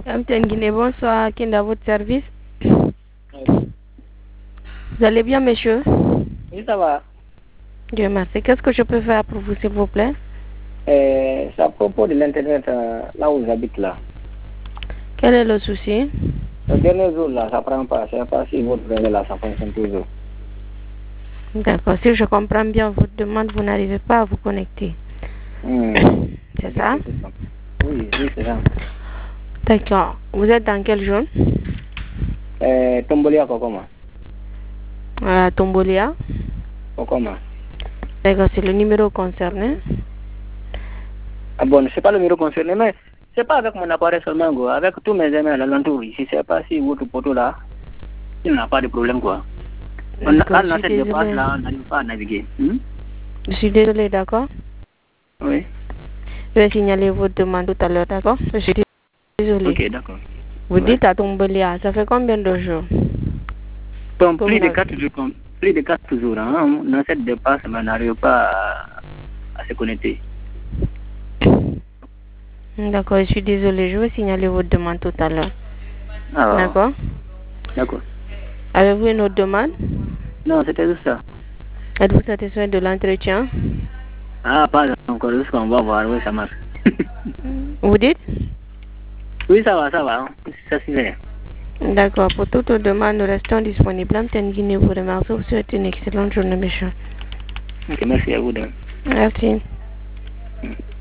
Amten Guinée, bonsoir, qui est à votre service? Vous allez bien, monsieur? Oui, ça va. Dieu merci. Qu'est-ce que je peux faire pour vous, s'il vous plaît? C'est à propos de l'Internet, là où j'habite là. Quel est le souci? Le dernier jour là, ça prend pas. Je sais pas si votre dernier là, ça fonctionne toujours. D'accord. Si je comprends bien votre demande, vous n'arrivez pas à vous connecter. C'est ça? Oui, c'est ça. D'accord. Vous êtes dans quelle zone? Tombolia Kokoma. Tombolia. Kokoma. D'accord, c'est le numéro concerné. Ah bon, c'est pas le numéro concerné, mais c'est pas avec mon appareil seulement, quoi. Avec tous mes amis à l'entour ici. Je sais pas si votre poteau là, il n'a pas de problème, quoi. On a cette dépasse là, on n'arrive pas à naviguer. Je suis désolée, d'accord? Oui. Je vais signaler votre demande tout à l'heure, d'accord? Je suis désolée. Ok, d'accord. Vous dites à Tombolia, ça fait combien de jours? Bon, plus de 4 jours. Plus de 4 jours, hein. Dans cette dépasse, mais on n'arrive pas à se connecter. D'accord, je suis désolée. Je vais signaler votre demande tout à l'heure. D'accord? D'accord. Avez-vous une autre demande? Non, c'était juste ça. Êtes-vous satisfait de l'entretien? Ah, pas encore, juste qu'on va voir, oui, ça marche. Vous dites? Oui, ça va, hein. Ça suffit. D'accord, pour toute demande, nous restons disponibles. Amten Guinée vous remercie. Vous souhaitez une excellente journée, monsieur. Ok, merci à vous. Merci.